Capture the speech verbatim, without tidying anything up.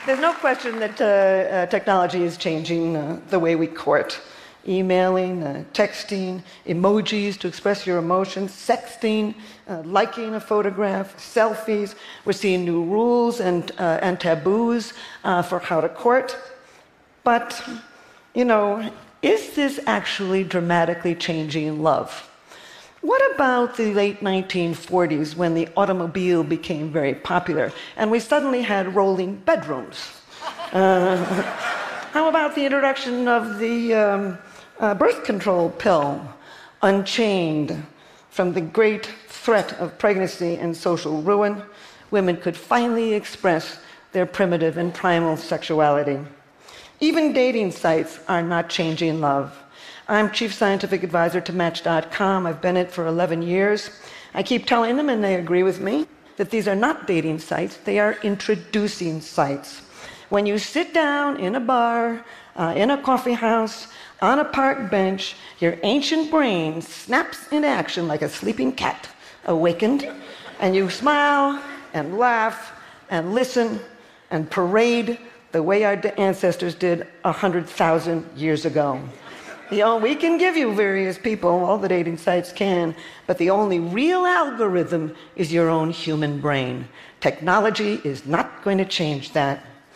There's no question that uh, uh, technology is changing uh, the way we court. Emailing, uh, texting, emojis to express your emotions, sexting, uh, liking a photograph, selfies. We're seeing new rules and, uh, and taboos uh, for how to court. But, you know, is this actually dramatically changing love? What about the late nineteen forties when the automobile became very popular and we suddenly had rolling bedrooms? Uh, how about the introduction of the um, uh, birth control pill, unchained from the great threat of pregnancy and social ruin? Women could finally express their primitive and primal sexuality. Even dating sites are not changing love. I'm chief scientific advisor to Match dot com. I've been it for eleven years. I keep telling them, and they agree with me, that these are not dating sites, they are introducing sites. When you sit down in a bar, uh, in a coffee house, on a park bench, your ancient brain snaps into action like a sleeping cat awakened, and you smile and laugh and listen and parade the way our ancestors did one hundred thousand years ago. You know, we can give you various people, all the dating sites can, but the only real algorithm is your own human brain. Technology is not going to change that.